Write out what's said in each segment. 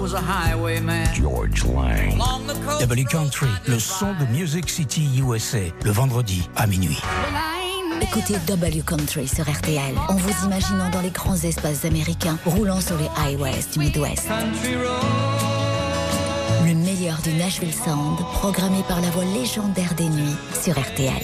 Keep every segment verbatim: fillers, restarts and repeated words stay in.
was a highwayman. George Lang. Along the coast W Country, le son de Music City U S A, le vendredi à minuit. Écoutez W Country sur R T L, en vous imaginant dans les grands espaces américains, roulant sur les highways du Midwest. Le meilleur du Nashville Sound, programmé par la voix légendaire des nuits sur R T L.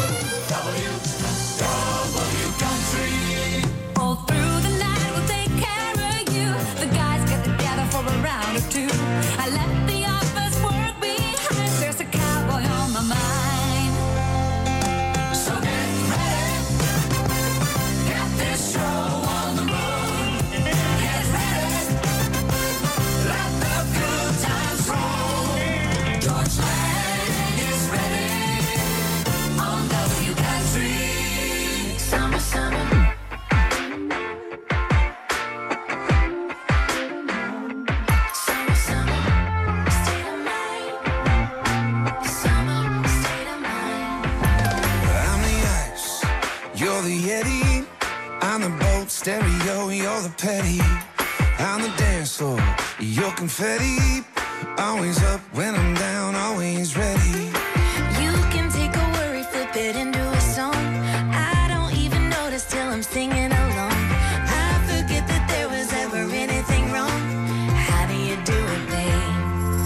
Stereo, you're the petty. On the dance floor, you're confetti. Always up when I'm down, always ready. You can take a worry, flip it into a song. I don't even notice till I'm singing along. I forget that there was ever anything wrong. How do you do it, babe?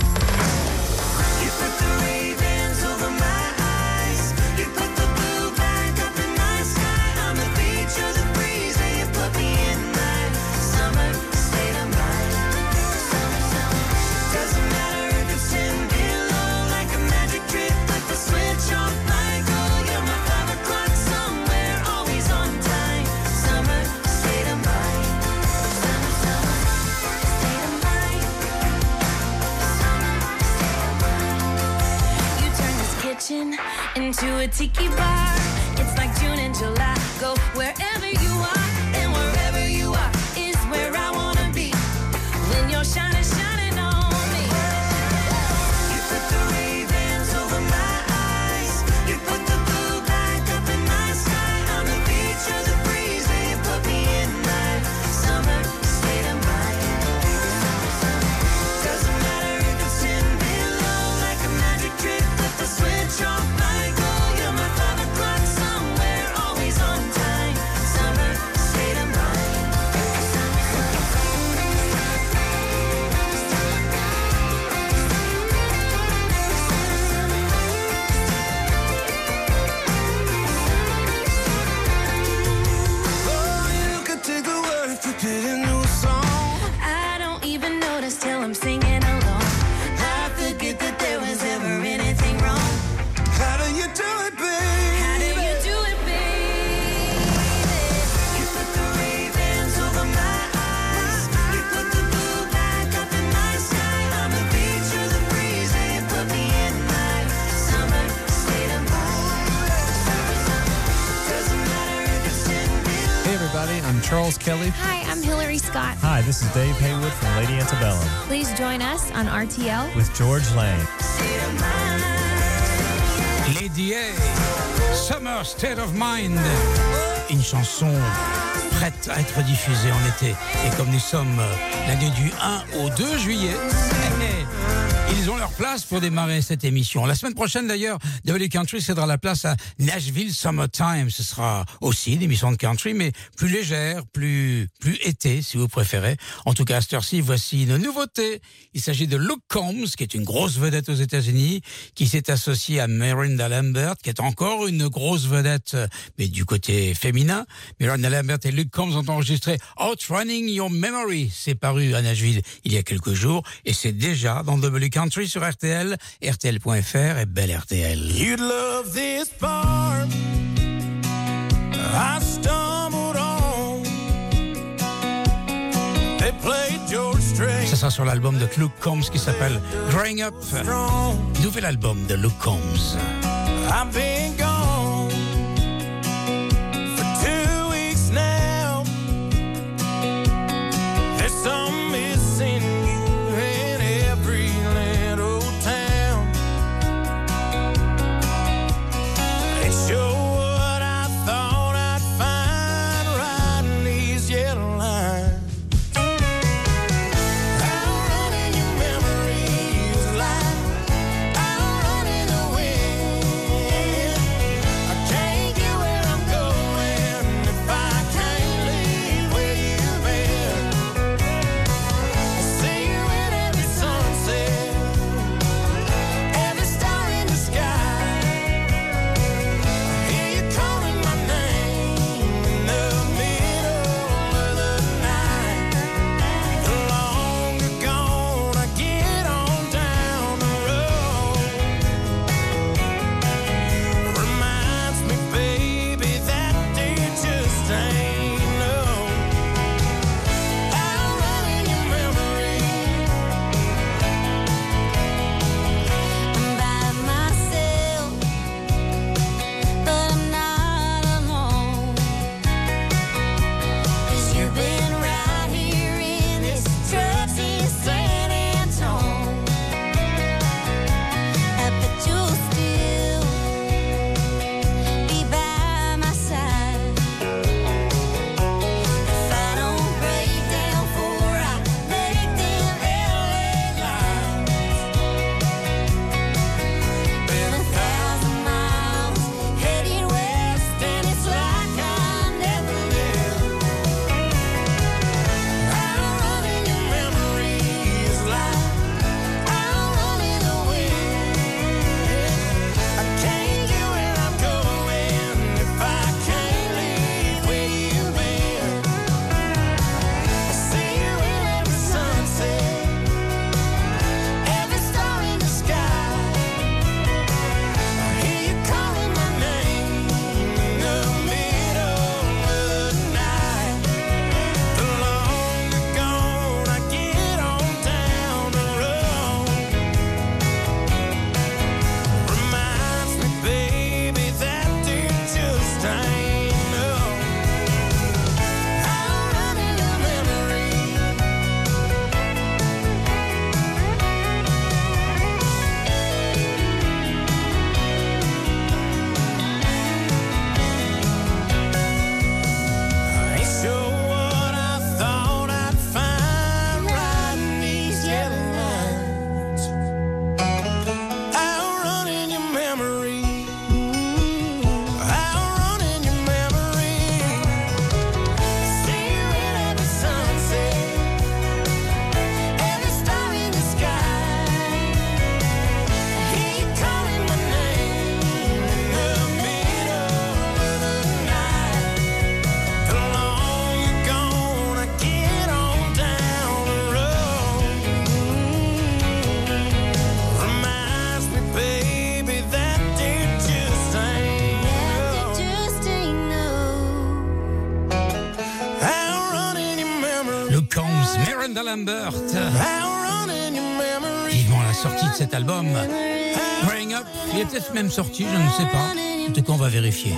You put the Ray-Bans over my eyes. You put the blue back up in my sky. On the beach or the breeze, and you put me in my summer state of mind. Summer, summer. Doesn't matter if it's ten below, like a magic trick, like the switch off Michael. You're my five o'clock somewhere, always on time. Summer state of mind. Summer, summer state of mind. Summer state of mind. You turn this kitchen into a tiki bar. It's like June and July. Go wherever you are, and wherever you are is where I wanna be. When you're shining, shining on me. You put the Ray-Bans over my eyes. You put the blue back up in my sky. On the beach or the breeze, and you put me in my summer state of mind. Summer, summer. Doesn't matter if it's ten below, like a magic trick, flip the switch off Michael. You're my five o'clock somewhere, always on time. Summer state of mind. Summer, Oh, you could take a word, flip it into a song. I don't even notice till I'm singing along. I forget that there was ever anything wrong. How do you do it, babe? How do you do it, baby? You put the Ray-Bans over my eyes. You put the blue back up in my sky. On the beach or the breeze, and you put me in my summer state of mind. Summer, summer. Doesn't matter if it's ten below. Hey everybody, I'm Charles Kelly. Hi, I'm Hillary Scott. Hi, this is Dave Haywood from Lady Antebellum Please join us on R T L. with George Lang. State of mind. Lady A, Summer State of Mind. Une chanson prête à être diffusée en été. Et comme nous sommes euh, l'année du un au deux juillet, eh, ils ont leur place pour démarrer cette émission. La semaine prochaine d'ailleurs, W Country cédera la place à Nashville Summertime. Ce sera aussi une émission de country, mais plus légère, plus, plus été si vous préférez. En tout cas, à cette heure-ci, voici une nouveauté. Il s'agit de Luke Combs, qui est une grosse vedette aux États-Unis, qui s'est associée à Miranda Lambert, qui est encore une grosse vedette, mais du côté féminin. Miranda Lambert et Luke Combs ont enregistré Outrunning Your Memory. C'est paru à Nashville il y a quelques jours et c'est déjà dans W Country sur R T L, R T L point F R et Belle R T L. You'd love this farm I stumbled on. They played George Strait. Ça sera sur l'album de Luke Combs qui s'appelle Growing Up. Nouvel album de Luke Combs. I've been gone for two weeks now. There's some missing you in every little town. Ain't sure what I thought I'd find riding these yellow lines. Outrunning Vivement la sortie de cet album. Growing Up, il est peut-être même sorti, je ne sais pas. En tout cas, on va vérifier.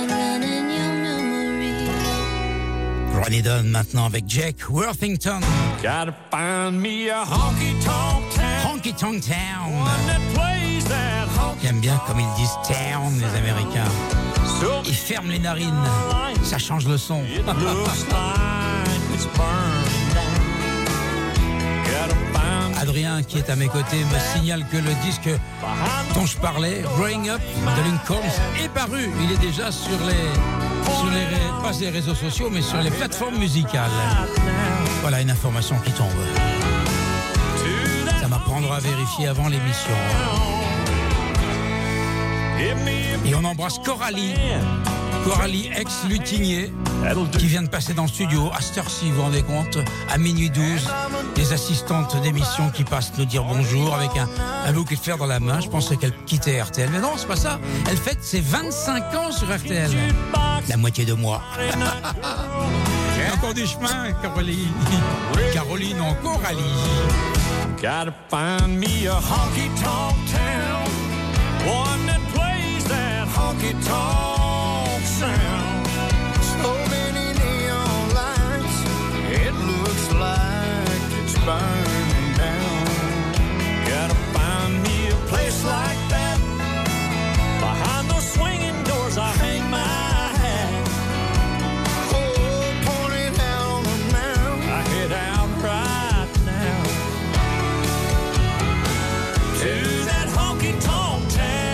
Ronnie Dunn maintenant avec Jack Worthington. Gotta find me a honky-tonk town. Honky-tonk town. One that plays that honky. J'aime bien comme ils disent town, les Américains. Ils ferment les narines, ça change le son. It looks like it's burned down. Gotta find Adrien, qui est à mes côtés, me signale que le disque dont je parlais, Growing Up de Lincoln, est paru. Il est déjà sur les, sur les ré- pas les réseaux sociaux, mais sur les plateformes musicales. Voilà une information qui tombe. Ça m'apprendra à vérifier avant l'émission. Et on embrasse Coralie, Coralie ex-Lutinier, qui vient de passer dans le studio à cette heure-ci, vous vous rendez compte, à minuit douze, des assistantes d'émission qui passent nous dire bonjour avec un, un bouquet de fleurs dans la main. Je pensais qu'elle quittait R T L, mais non, c'est pas ça. Elle fête ses vingt-cinq ans sur R T L. La moitié de moi. J'ai encore du chemin, Caroline. Caroline en Coralie. Gotta find me a honky-tonk town. One that plays that honky-tonk sound. So many neon lights, it looks like it's burning down. Gotta find me a place like that. Behind those swinging doors I hang my hat. Oh, pointed out on the mound. I head out right now to that honky-tonk town.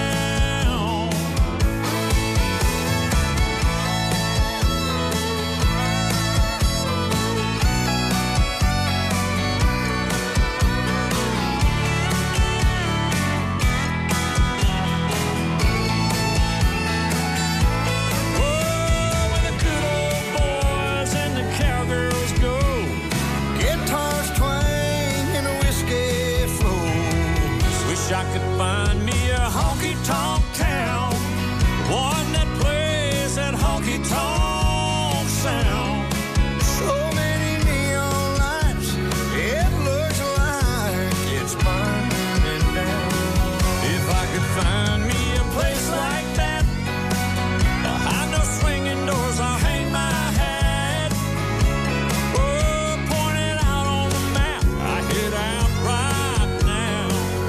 I could find me a honky-tonk town, one that plays that honky-tonk sound. So many neon lights, it looks like it's burning down. If I could find me a place like that, behind those swinging doors I'll hang my hat. Oh, point it out on the map, I head out right now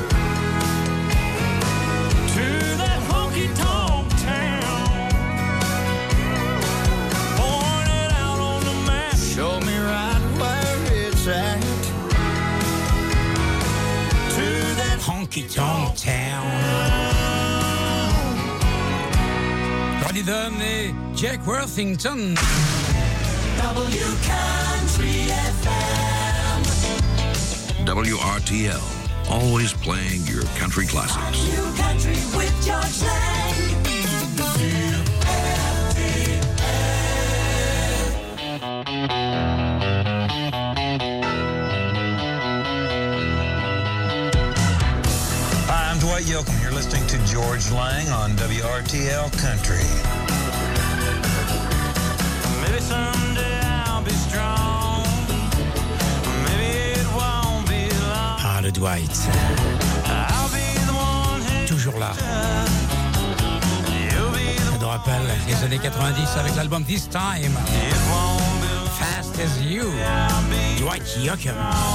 to that honky-tonk town. Point it out on the map. Show me right where it's at. To that Honky-Tonk Town. Ronnie Dunn et Jack Worthington. W Country F M. W R T L, always playing your country classics. New Country with George Lang. Hi, I'm Dwight Yoakam. You're listening to George Lang on W R T L Country. maybe someday I'll be strong. Maybe it won't be long. Ah, le Dwight. I'll be the one who Toujours là. you'll be the Ça nous rappelle les années quatre-vingt-dix avec l'album This Time. it won't be long. Fast as You. Dwight Yoakam.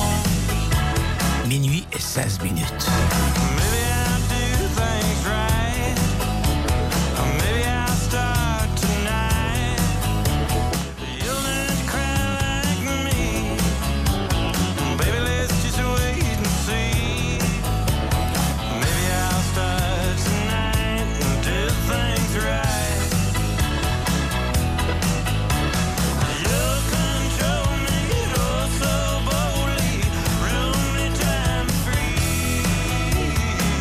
Minuit et seize minutes. Maybe I'll do things right. Or maybe I'll start tonight. You'll learn to cry like me. Baby, let's just wait and see. Maybe I'll start tonight and do things right. You control me, oh so boldly. Rule me time free.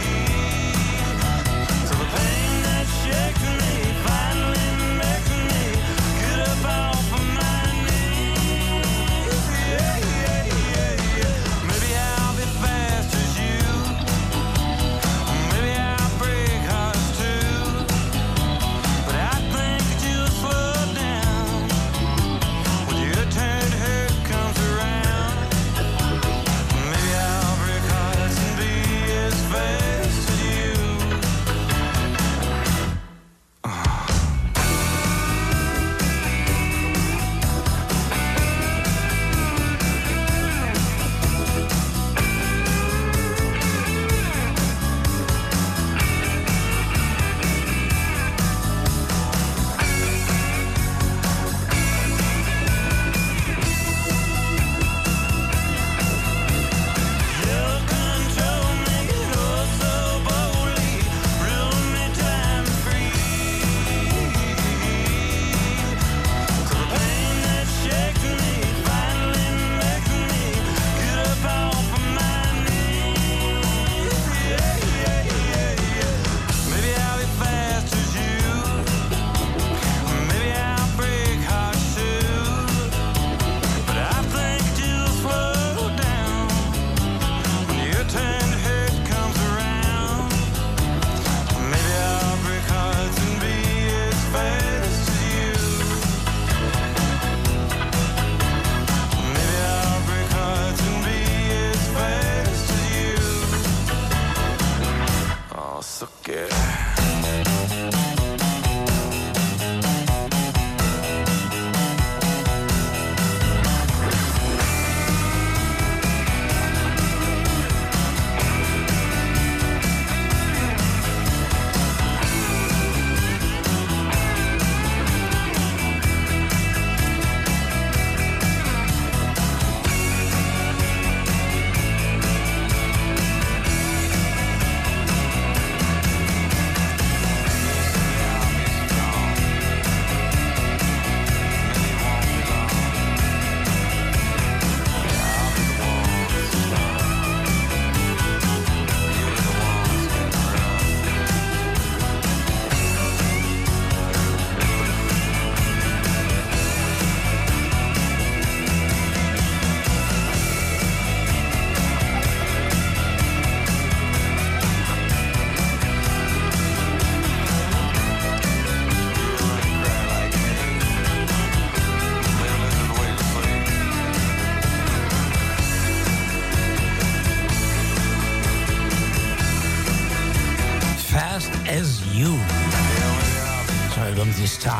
You sur l'album This Time,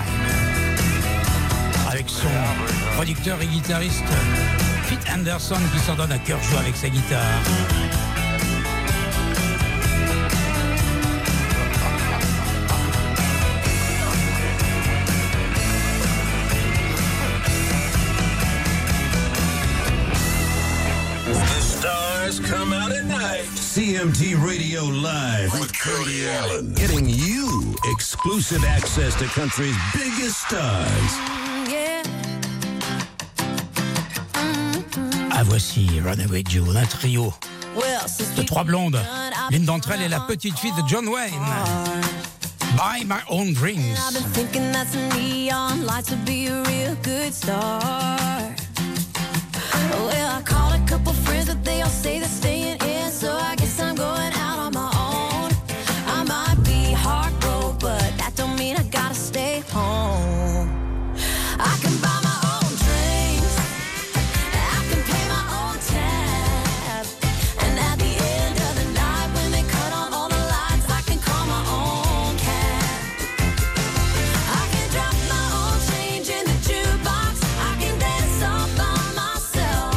avec son producteur et guitariste Pete Anderson qui s'en donne à cœur joie avec sa guitare. Come out at night. C M T Radio Live with Cody Allen, getting you exclusive access to country's biggest stars. Ah, voici Runaway June, un trio de trois blondes. L'une d'entre elles est la petite fille de John Wayne. Buy My Own Dreams. I've been thinking that some neon lights would be a real good start. Well, I called a couple friends, but they all say they're staying in, so I guess I'm going out on my own. I might be heartbroken, but that don't mean I gotta stay home. I can buy my own drinks, I can pay my own tab, and at the end of the night, when they cut on all the lights, I can call my own cab. I can drop my own change in the jukebox, I can dance all by myself.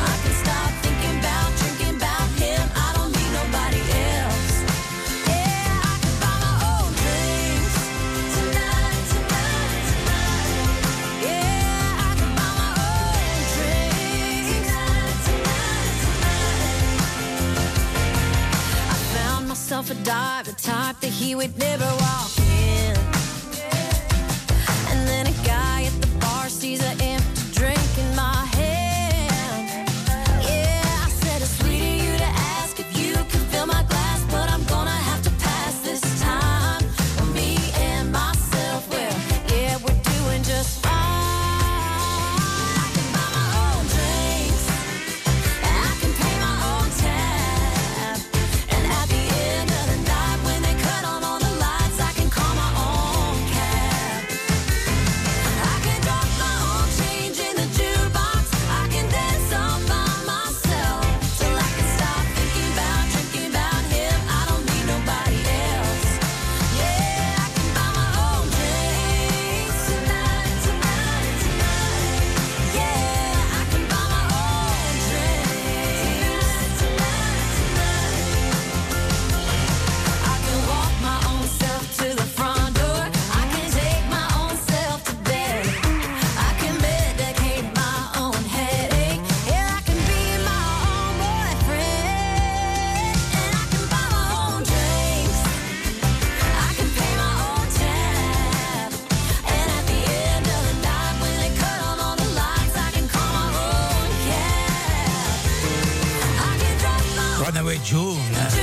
A dive, the type that he would never walk in. And then a guy at the bar sees an empty drink in my hand. Yeah, I said it's sweet of you to ask if you can fill my glass, but I'm gonna have to pass this time. Me and myself, well, yeah, we're doing just fine. I can buy my own drinks, I can pay my own tab, and at the end June,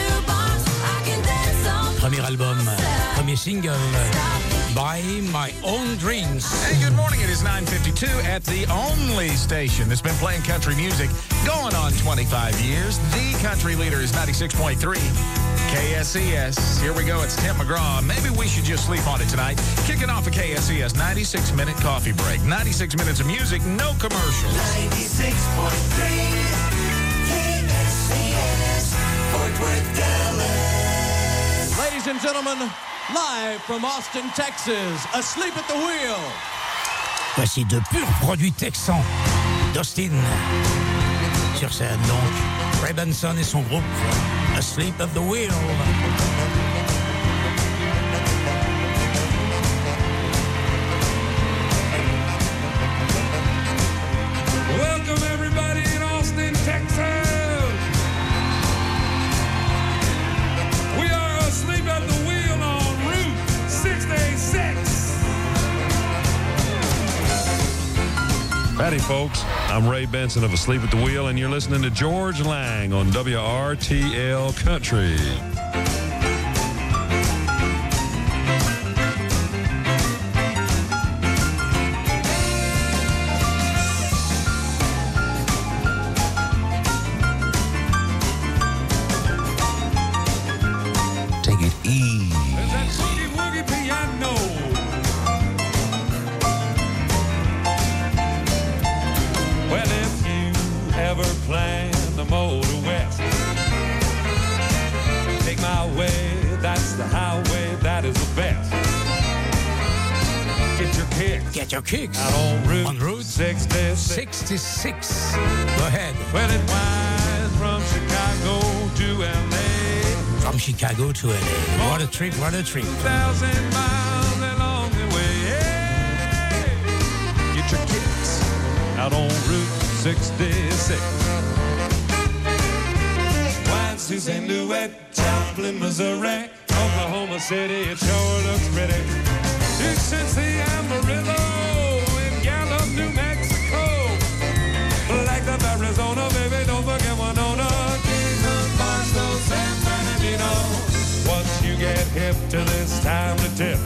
premier album, premier single, Buy My Own Dreams. Hey, good morning. It is nine fifty-two at the only station that's been playing country music going on twenty-five years. The country leader is ninety-six point three K S E S. Here we go. It's Tim McGraw. Maybe we should just sleep on it tonight. Kicking off a K S E S ninety-six minute coffee break. ninety-six minutes of music, no commercials. ninety-six point three K S E S, Fort Worth, Dallas. Ladies and gentlemen, live from Austin, Texas, Asleep at the Wheel. Voici de purs produits texans d'Austin. Sur scène donc, Ray Benson et son groupe Asleep at the Wheel. Welcome everybody in Austin, Texas. We are asleep at the wheel on Route sixty-six. Howdy, folks. I'm Ray Benson of Asleep at the Wheel, and you're listening to George Lang on W R T L Country. Take it easy. There's that boogie woogie piano. Well, if you ever plan to motor west, take my Get your kicks out on Route, on Route sixty-six. sixty-six. Go ahead. Well, it winds from Chicago to L A. From Chicago to L A. What a trip, what a trip. Thousand miles along the way. Hey, get your kicks out on Route sixty-six. Winds to Saint Louis, Joplin, Missouri, Oklahoma City. It sure looks pretty. You should see Amarillo in Gallup, New Mexico. Like the Arizona, baby, don't forget Winona. Kingman, Barstow, San Bernardino. Once you get hip to this time to tip.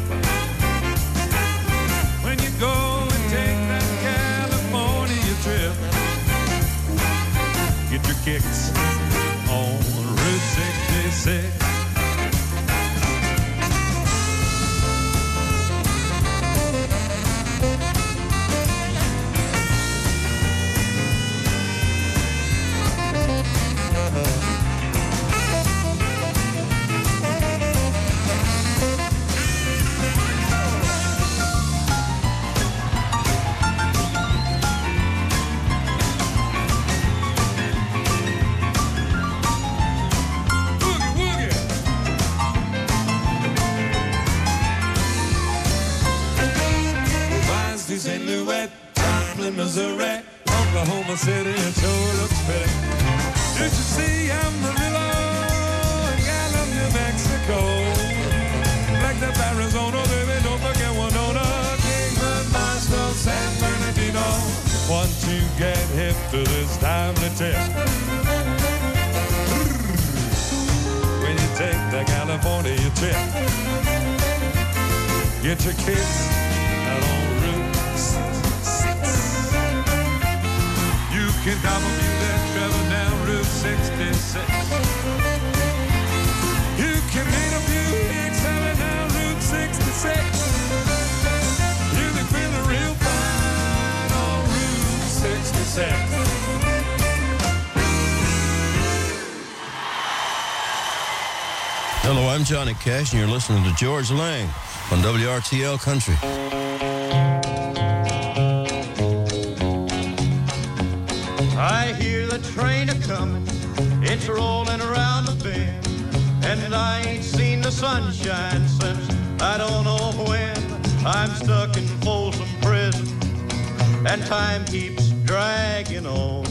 When you go and take that California trip, get your kicks on Route sixty-six. Saint Louis, Joplin, Missouri, Oklahoma City, it sure looks pretty. You should see Amarillo and Gallup, New Mexico. Like the Arizona, baby, don't forget Winona. Kingman, Barstow, San Bernardino. Once you get hip to this time to tip. When you take the California trip, get your kids out on can double that travel down Route sixty-six. You can meet a few hicks traveling down Route sixty-six. You can feel the real fine on Route sixty-six. Hello, I'm Johnny Cash, and you're listening to George Lang on W R T L Country. I hear the train a-comin', it's rolling around the bend, and I ain't seen the sunshine since I don't know when. I'm stuck in Folsom Prison, and time keeps dragging on.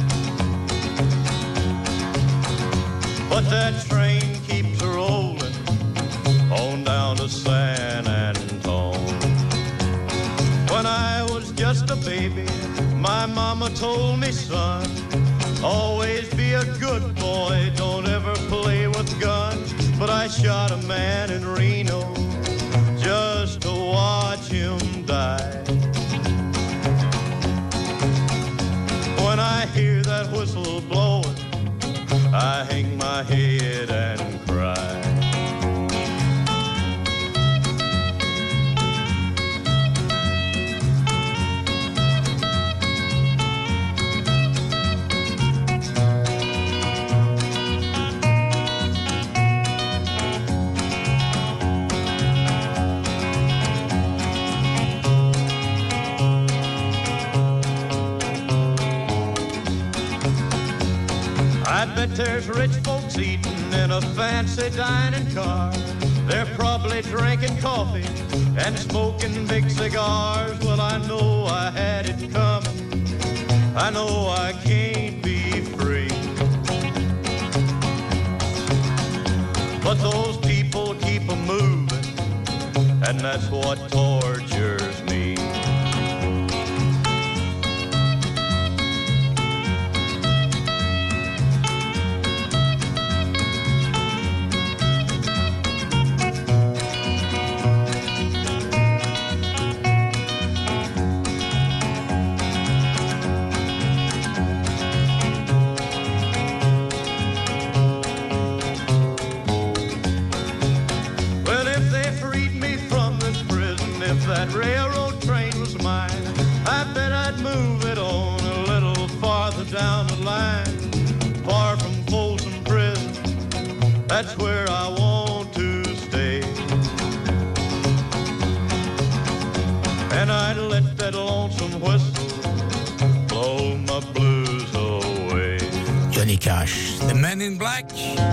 But that train keeps rolling on down to San Antone. When I was just a baby, my mama told me, son, always be a good boy, don't ever play with guns. But I shot a man in Reno just to watch him die. When I hear that whistle blowing, I hang my head and cry. I bet there's rich folks eating in a fancy dining car. They're probably drinking coffee and smoking big cigars. Well, I know I had it coming. I know I can't be free. But those people keep a moving, and that's what tortures me. That railroad train was mine, I bet I'd move it on a little farther down the line. Far from Folsom Prison, that's where I want to stay. And I'd let Cash. The Men in Black.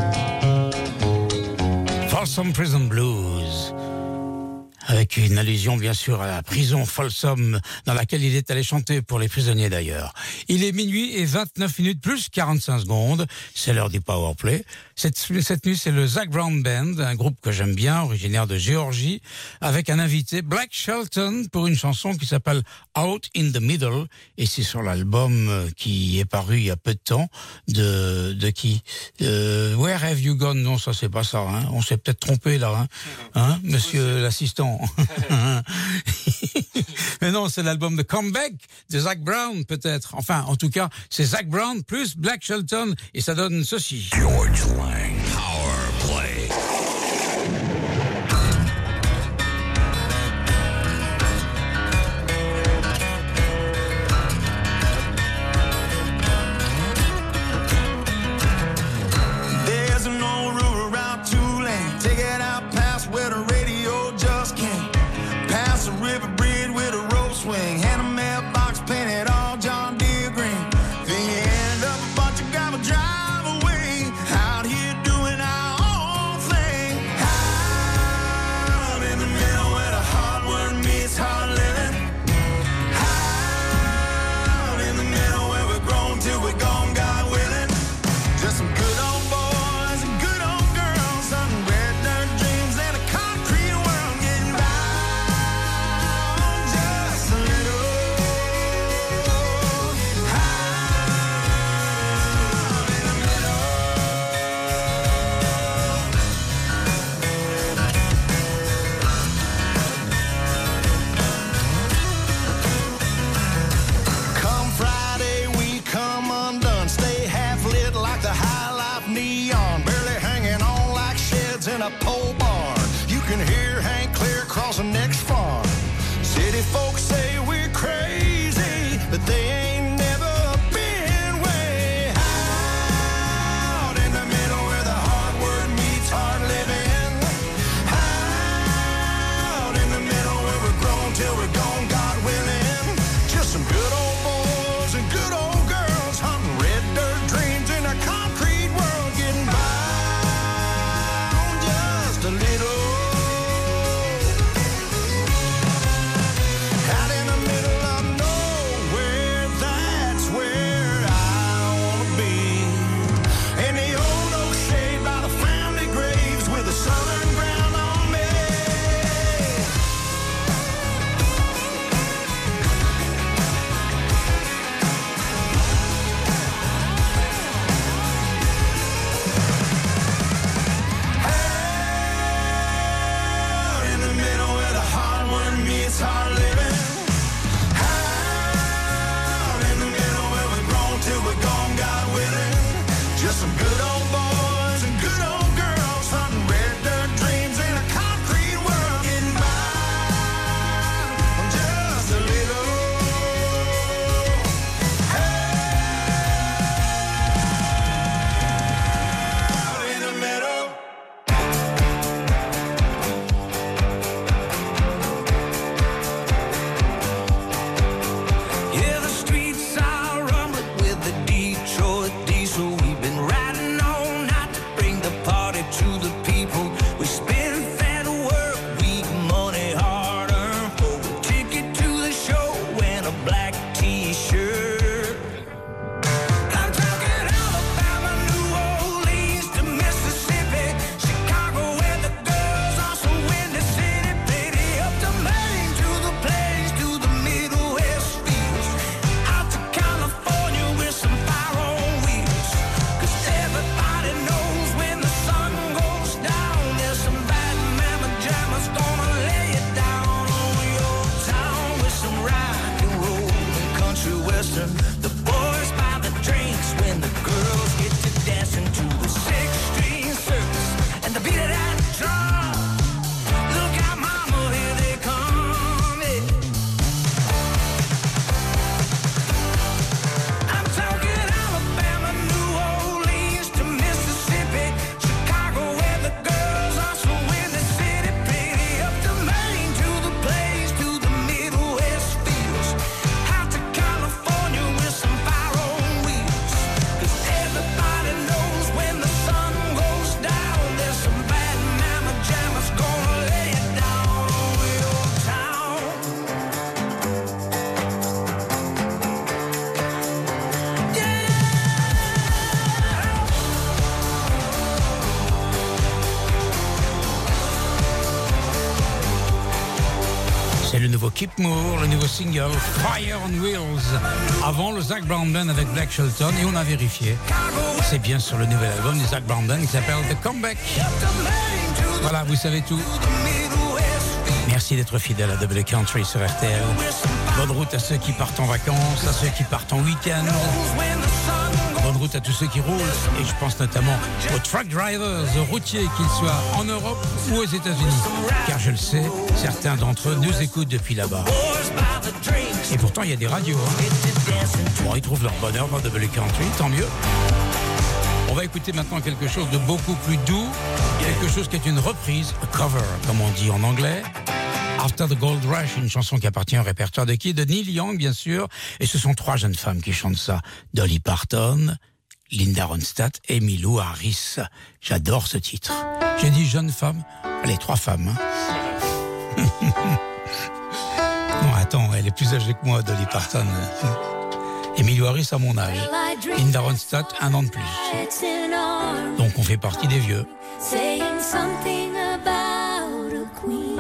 Folsom Prison Blues. Avec une allusion bien sûr à la prison Folsom dans laquelle il est allé chanter pour les prisonniers d'ailleurs. Il est minuit et vingt-neuf minutes plus quarante-cinq secondes. C'est l'heure du Powerplay. Cette, cette nuit, c'est le Zac Brown Band, un groupe que j'aime bien, originaire de Géorgie, avec un invité, Blake Shelton, pour une chanson qui s'appelle Out in the Middle. Et c'est sur l'album qui est paru il y a peu de temps. De, de qui euh, Where Have You Gone? Non, ça c'est pas ça. Hein. On s'est peut-être trompé là, hein, hein monsieur l'assistant. Mais non, c'est l'album de Comeback de Zac Brown, peut-être. Enfin, en tout cas, c'est Zac Brown plus Blake Shelton et ça donne ceci. George Lang, Power Play. There's an old road around Tulane. Take it out past where the radio just came. Past the river bridge with a rope swing. Hand a mailbox painted all John Deere green. Then you end up a bunch of gravel drive away. Out here doing our own thing. Out in the middle where the hard work meets hard living. Out in the middle where we're grown till we're gone, God willing. Just some good old boys and good old girls, some red dirt dreams and a concrete world getting by just a little. Out in the middle. Come Friday, we come undone. Stay half lit like the high life neon. Barely hanging on like sheds in a pole barn. You can hear Hank clear across the next farm. City folks say we're crazy, but they ain't never been way out in the middle where the hard work meets hard living. Out in the middle where we're grown till we're gone, God willing. Just some good old boys and good old girls hunting red dirt dreams in a concrete world, getting by just a little. Out in the middle of nowhere, le nouveau Kip Moore, le nouveau single Fire on Wheels. Avant le Zac Brown Band avec Black Shelton, et on a vérifié. C'est bien sur le nouvel album du Zac Brown Band qui s'appelle The Comeback. Voilà, vous savez tout. Merci d'être fidèle à Double Country sur R T L. Bonne route à ceux qui partent en vacances, à ceux qui partent en week-end. Bonne route à tous ceux qui roulent. Et je pense notamment aux truck drivers, aux routiers, qu'ils soient en Europe ou aux États-Unis. Car je le sais, certains d'entre eux nous écoutent depuis là-bas. Et pourtant, il y a des radios. Hein. Bon, ils trouvent leur bonheur dans Double Country, tant mieux. On va écouter maintenant quelque chose de beaucoup plus doux, quelque chose qui est une reprise, a cover, comme on dit en anglais. After the Gold Rush, une chanson qui appartient au répertoire de qui? De Neil Young, bien sûr. Et ce sont trois jeunes femmes qui chantent ça. Dolly Parton, Linda Ronstadt et Emmylou Harris. J'adore ce titre. J'ai dit jeunes femmes. Allez, trois femmes. Hein. Non, attends, elle est plus âgée que moi, Dolly Parton. Emmylou Harris à mon âge. Linda Ronstadt, un an de plus. Donc on fait partie des vieux. Saying something about a queen.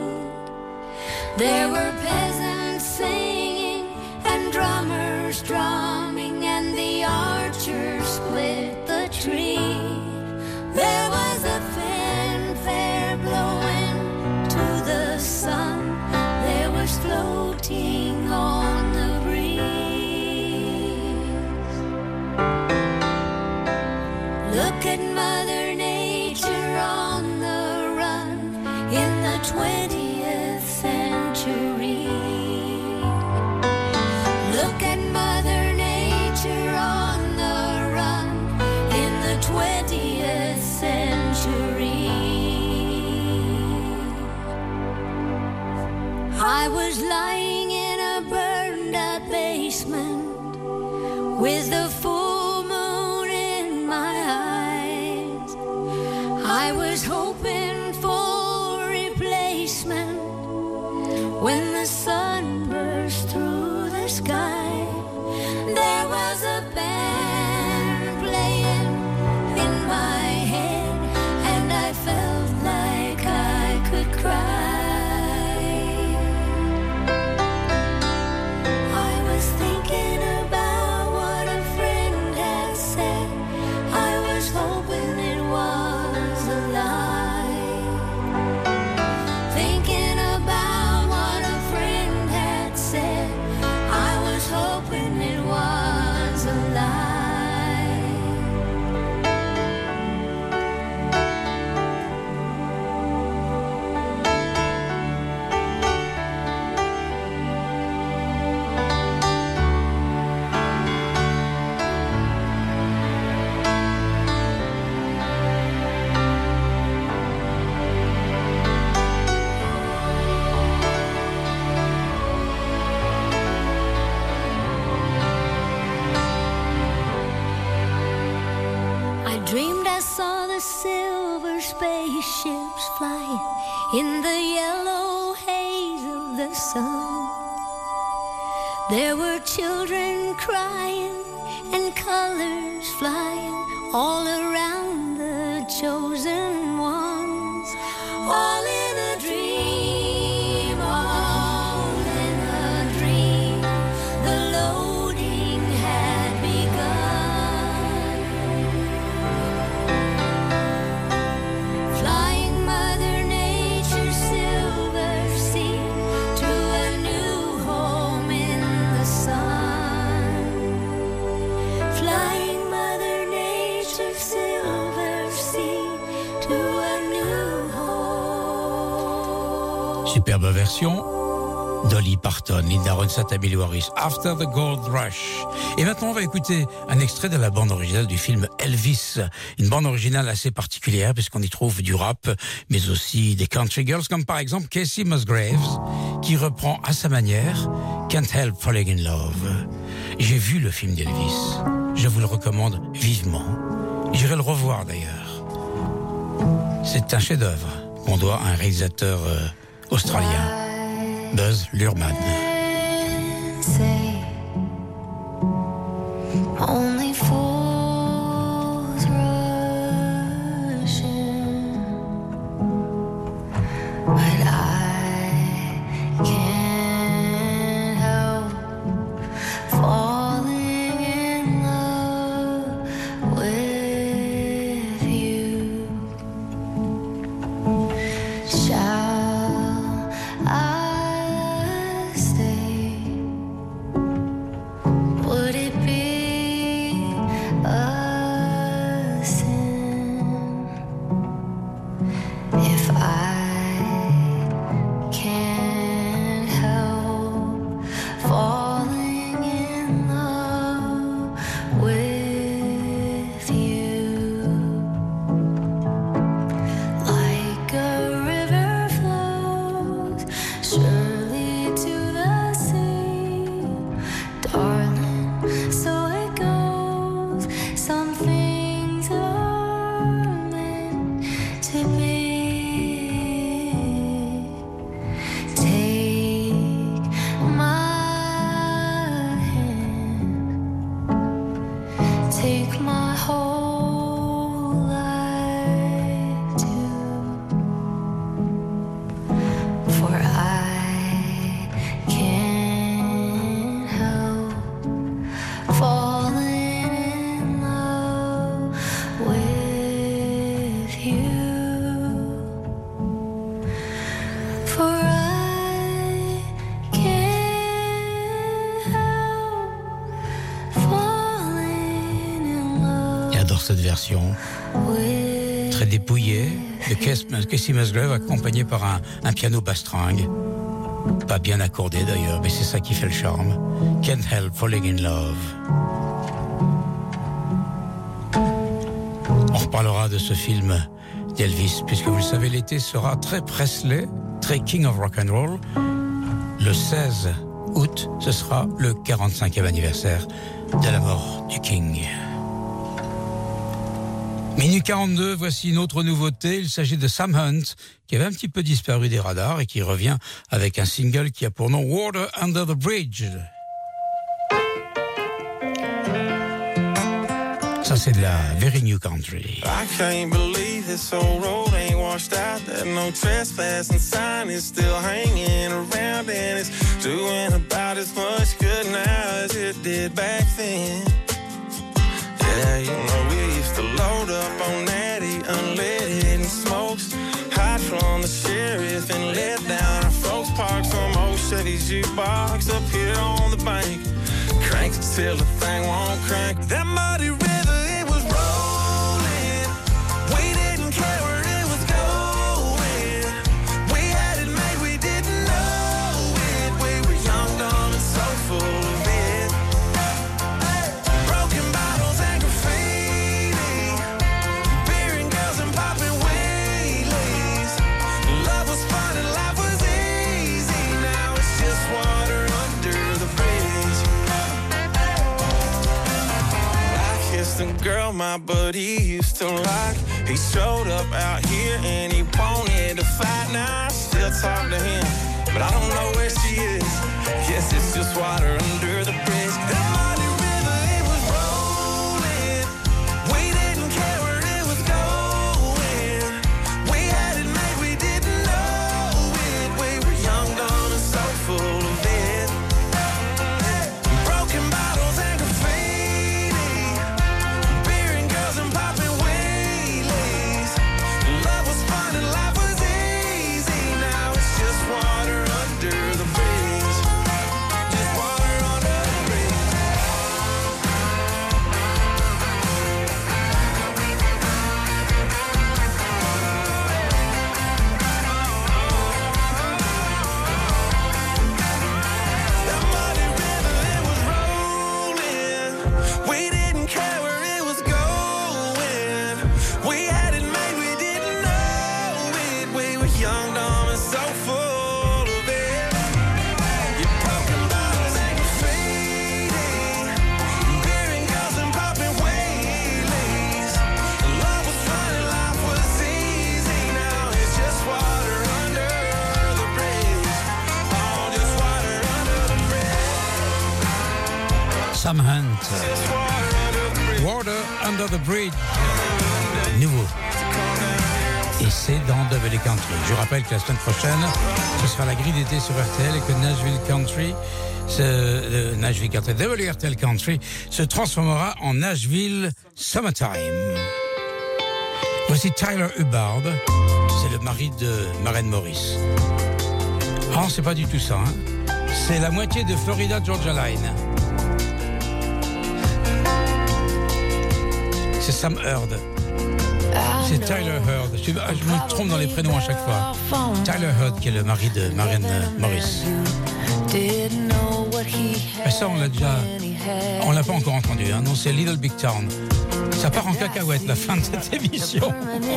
There were peasants singing and drummers drumming, and the archers split the tree. There was a fanfare blowing to the sun. There was floating on the breeze. Look at Mother Nature on the run in the twentieth century. Look at Mother Nature on the run in the twentieth century. I was lying in a burned out basement with the full moon in my eyes. I was hoping for replacement when the sun burst through the sky. There was a band playing in my head, and I felt like I could cry. I was thinking about what a friend had said. I was hoping it was a lie. Thinking about what a friend had said. I was hoping it was a lie. I dreamed I saw the silver spaceships flying in the yellow haze of the sun. There were children crying and colors flying all around the chosen ones. All in a dream, all in a dream. The loading had begun. Flying Mother Nature's silver sea to a new home in the sun. Flying Mother Nature's silver sea to a new home. Superbe version. Dolly Parton, Linda Ronstadt, Emmylou Harris, After the Gold Rush. Et maintenant, on va écouter un extrait de la bande originale du film Elvis. Une bande originale assez particulière puisqu'on y trouve du rap, mais aussi des country girls, comme par exemple Casey Musgraves, qui reprend à sa manière Can't Help Falling in Love. J'ai vu le film d'Elvis. Je vous le recommande vivement. J'irai le revoir d'ailleurs. C'est un chef-d'œuvre qu'on doit à un réalisateur euh, australien. Buzz Luhrmann. Say, only fools rush in, but I can't. version très dépouillée de Casey Musgrave, accompagnée par un, un piano bastringue. Pas bien accordé d'ailleurs, mais c'est ça qui fait le charme. Can't Help Falling in Love. On reparlera de ce film d'Elvis, puisque vous le savez, l'été sera très Presley, très King of Rock and Roll. Le seize août, ce sera le quarante-cinquième anniversaire de la mort du King. Minuit quarante-deux, voici une autre nouveauté. Il s'agit de Sam Hunt, qui avait un petit peu disparu des radars et qui revient avec un single qui a pour nom Water Under the Bridge. Ça, c'est de la very new country. I can't believe this old road ain't washed out. That no trespassing sign is still hanging around, and it's doing about as much good now as it did back then. Yeah, you know we used to load up on natty, unleaded and smokes, hide from the sheriff and let down our folks. Parked some old Chevy jukebox up here on the bank, crank it till the thing won't crank. That muddy river, it was rolling. We didn't care where it was going. We had it made, we didn't know it. We were young, dumb, and so full of it. Broken bottles and graffiti, beer and girls and popping wheelies. Love was fun and life was easy. Now it's just water under the bridge. The girl my buddy used to like, he showed up out here and he wanted to fight. Now I still talk to him, but I don't know where she is. Guess it's just water under the bridge. That mighty river, it was rolling. We didn't care where it was going. We had it made, we didn't know it. We were young, dumb, and so full of it. Broken bottles and graffiti, and popping wheelies. Love was fun and life was easy. Now it's just water under the bridge. Just water under the bridge. That muddy river, it was rolling. We didn't care where it was going. We had it made, we didn't know it. We were young, dumb, and so full of it. You broken bottles and graffiti, beer and girls and popping wheelies. Love was fun and life was easy. Now it's just water under the bridge. Oh, just water under the bridge. Sam Hunt, Water Under the Bridge, nouveau. Et c'est dans W Country. Je rappelle que la semaine prochaine, ce sera la grille d'été sur R T L et que Nashville Country, ce, euh, Nashville Country, W R T L Country, se transformera en Nashville Summertime. Voici Tyler Hubbard, c'est le mari de Maren Morris. Ah, c'est pas du tout ça, hein. C'est la moitié de Florida Georgia Line. C'est Sam Heard. C'est Tyler Heard. Je, je me trompe dans les prénoms à chaque fois. Tyler Heard, qui est le mari de Maren Morris. Et ça, on l'a déjà... On l'a pas encore entendu, hein. Non, c'est Little Big Town. Ça part en cacahuète, la fin de cette émission.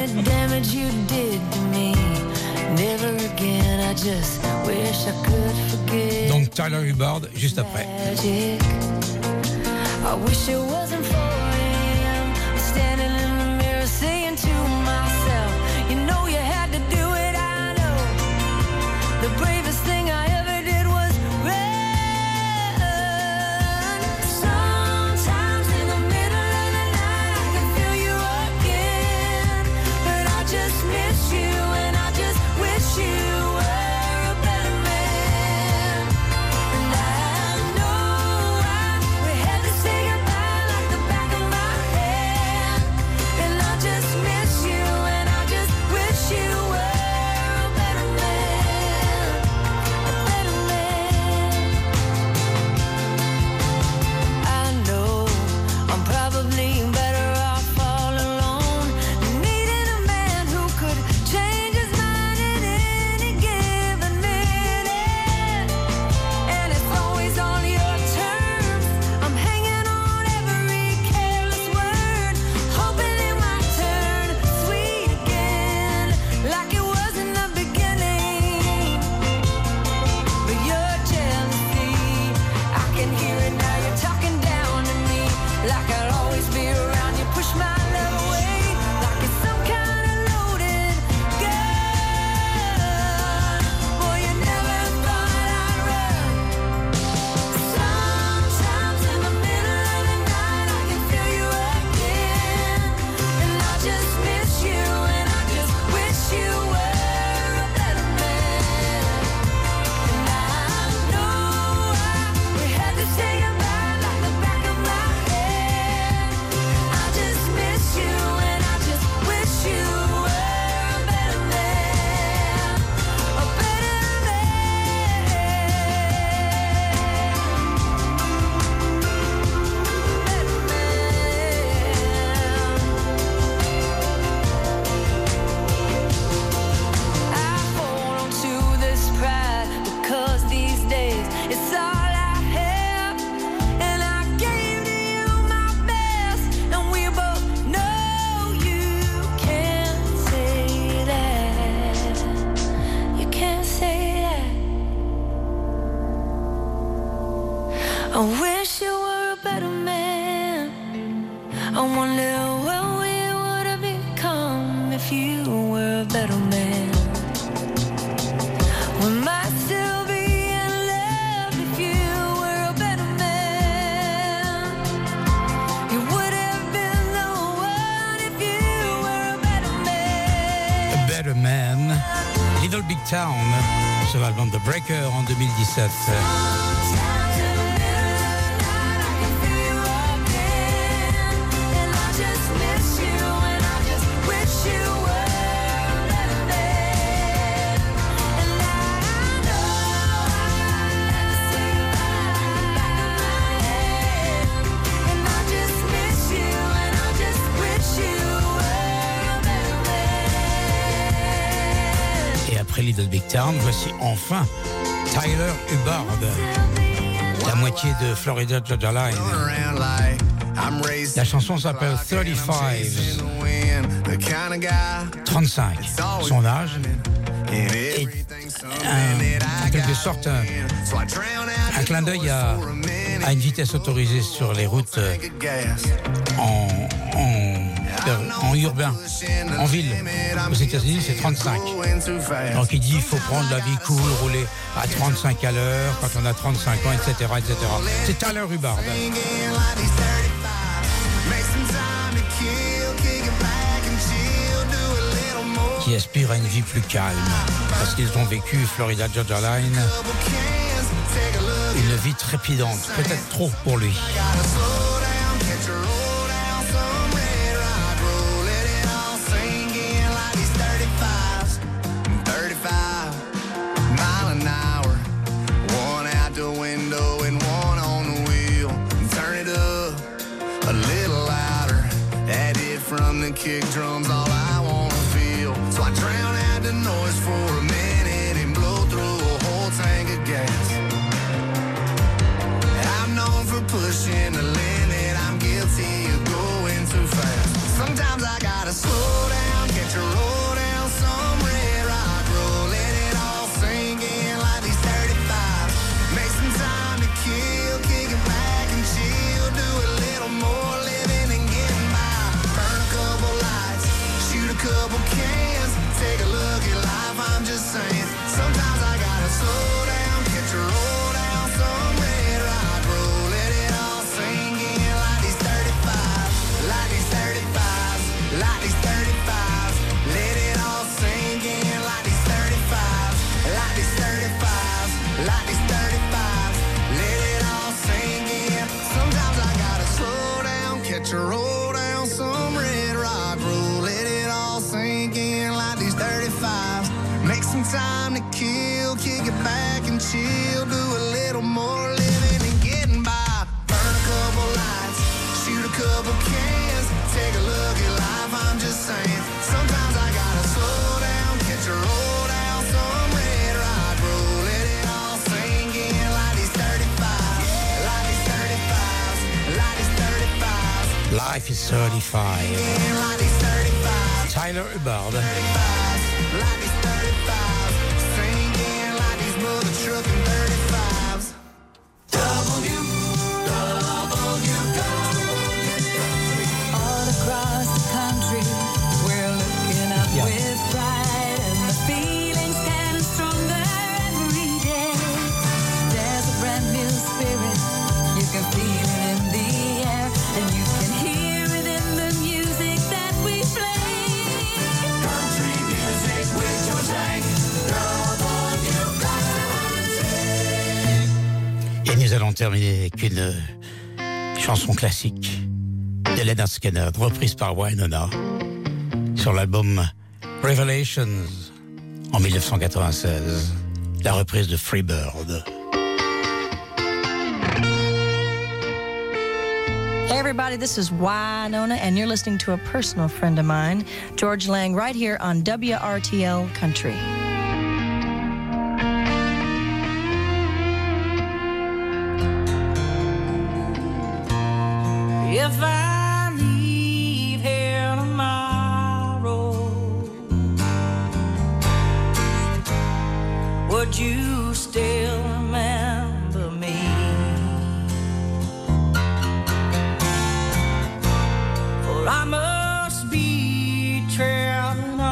Donc Tyler Hubbard, juste après. Standing in the mirror saying to myself, you know you had to do it, I know. The bravest thing I ever did was run. Sometimes in the middle of the night I can feel you again, but I just miss you and I just wish you were a better man. And I know I, we had to say goodbye like if you were a better man? We might still be in love if you were a better man. You would have been the one if you were a better man. A Better Man, Little Big Town, sur l'album The Breaker en deux mille dix-sept. Après Little Big Town, voici enfin Tyler Hubbard, la moitié de Florida Georgia Line. La chanson s'appelle trente-cinq. trente-cinq. Son âge est un, en quelque sorte un, un clin d'œil à, à une vitesse autorisée sur les routes en, en, en urbain, en ville. Aux États-Unis, c'est trente-cinq. Donc il dit qu'il faut prendre la vie cool, rouler à trente-cinq à l'heure quand on a trente-cinq ans, et cetera, et cetera. C'est Tyler Hubbard. Qui aspire à une vie plus calme, parce qu'ils ont vécu Florida Georgia Line, une vie trépidante, peut-être trop pour lui. Kick drums, all I wanna feel. So I drown out the noise for a minute and blow through a whole tank of gas. I'm known for pushing the limit. I'm guilty of going too fast. Sometimes I gotta slow down, catch a roll down some red rock road, let it all sink in like these thirty-fives. Make some time to kill, kick it back and chill, do a little more living and getting by. Burn a couple lights, shoot a couple cans, take a look at life, I'm just saying. Sometimes I gotta slow down, catch a roll down some red rock road, let it all sink in like these thirty-fives, like these thirty-fives, like these thirty-fives, let it all sink in like these thirty-fives, like these thirty-fives, like these thirty-fives, let it all sink in. Sometimes I gotta slow down, catch a roll down some red rock road, let it all sink in like these thirty-fives. Make some time to kill, kick it back and chill, do a little more living and getting by. Burn a couple lights, shoot a couple cans, take a look at life, I'm just saying. Sometimes I gotta slow down, catch a roll down some red rock road, let it all sink in like these thirty-fives, like these thirty-fives, like these thirty-fives. Life is thirty-five. Like these thirty-fives, Tyler Hubbard. like these thirty-fives, sink in like these mother trucking thirty-fives. W, W, All across the country, we're looking up Yeah. with pride, and the feeling's getting stronger every day. There's a brand new spirit, you can feel it in the air, and you can hear it in the music that we play. Country music with George Lang. Et nous allons terminer avec une euh, chanson classique de Leonard Skinner, reprise par Wynonna, sur l'album Revelations en dix-neuf cent quatre-vingt-seize, la reprise de Freebird. Hey everybody, this is Wynonna, and you're listening to a personal friend of mine, George Lang, right here on W R T L Country. If I leave here tomorrow, would you still remember me? For I must be traveling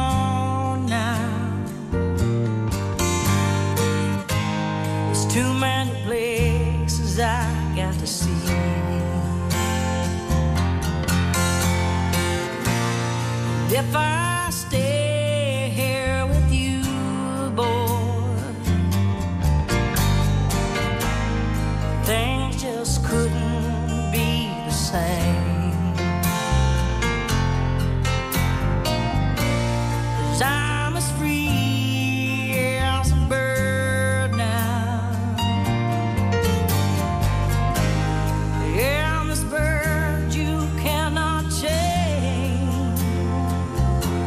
if I stay here with you, boy, things just couldn't be the same. 'Cause I'm as free as a bird now. Yeah, I'm this bird you cannot change.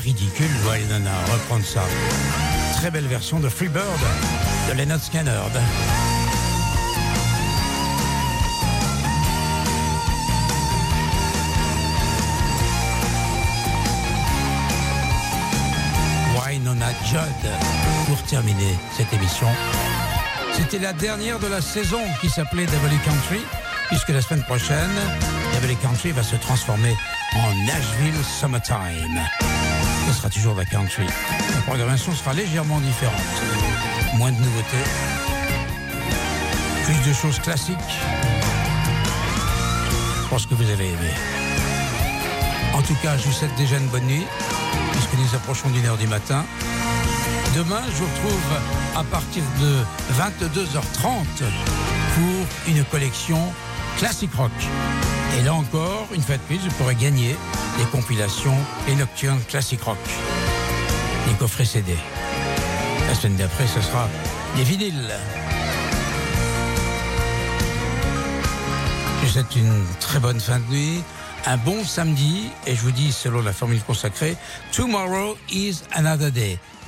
ridicule, Wynonna, reprendre ça. Très belle version de Freebird de Lynyrd Skynyrd. Wynonna Judd pour terminer cette émission. C'était la dernière de la saison qui s'appelait W Country, puisque la semaine prochaine, W Country va se transformer en Nashville Summertime. Ce sera toujours de la country. La programmation sera légèrement différente. Moins de nouveautés. Plus de choses classiques. Je pense que vous allez aimer. En tout cas, je vous souhaite déjà une bonne nuit, puisque nous approchons d'une heure du matin. Demain, je vous retrouve à partir de vingt-deux heures trente pour une collection classique rock. Et là encore, une fois de plus, vous pourrez gagner des compilations et nocturnes classique rock. Des coffrets C D. La semaine d'après, ce sera des vinyles. Je vous souhaite une très bonne fin de nuit, un bon samedi, et je vous dis, selon la formule consacrée, Tomorrow is another day.